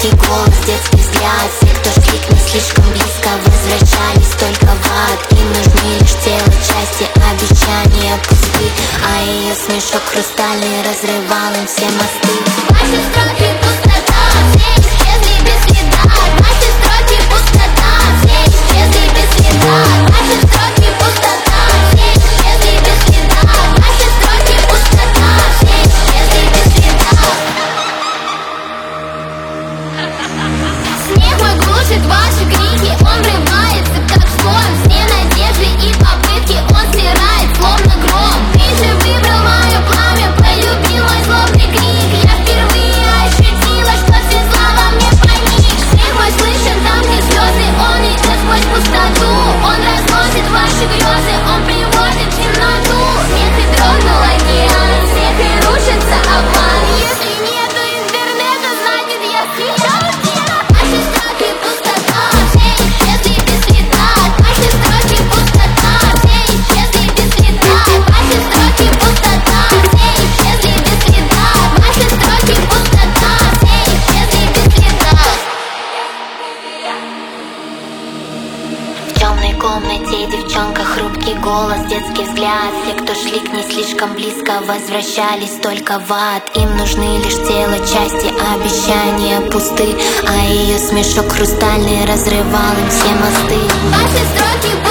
хрупкий голос, детский взгляд. Все, кто шли к ней слишком близко, возвращались только в ад. Им нужны лишь тело, части, обещания пусты, а ее смешок хрустальный разрывал им все мосты. Ваши строки пустота, все исчезли без следа. Ваши строки пустота, все исчезли без следа. Ваши строки пустота, все исчезли без следа. Ваши строки пустота, все исчезли без следа. Снег мой глушит ваши крики, он врывается как слон. Все надежды и попытки он стирает словно гром. Ты же выбрал мое пламя, полюбил мой злобный крик. Я впервые ощутила, что все зла во мне паник. Снег мой слышен там, где слезы, он идет сквозь пустоту. Он разносит ваши грезы, он приводит в темноту. Смех и дрогнул океан, смех и рушится обман. Если нету интернета, значит я съела. Ваши строки пустота, все исчезли без следа. Ваши строки пустота, все исчезли без следа. Ваши строки пустота, все исчезли без следа. Ваши строки пустота, все исчезли без следа. В темной комнате девчонка, хрупкий голос, детский взгляд. Все, кто шли к ней слишком близко, возвращались только в ад. Им нужны лишь тело, части, обещания пусты, а ее смешок хрустальный разрывал им все мосты. Ваши строки